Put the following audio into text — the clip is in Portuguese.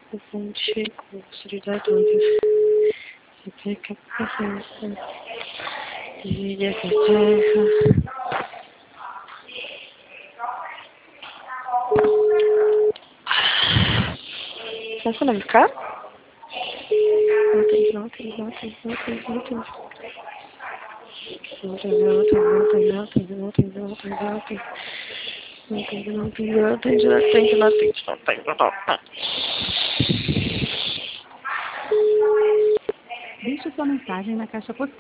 O ponte com seriedade óbvia. Você fica com paciência. E essa terra. Você não vai ficar? Não tem. Não tem. Deixe sua mensagem na caixa postal.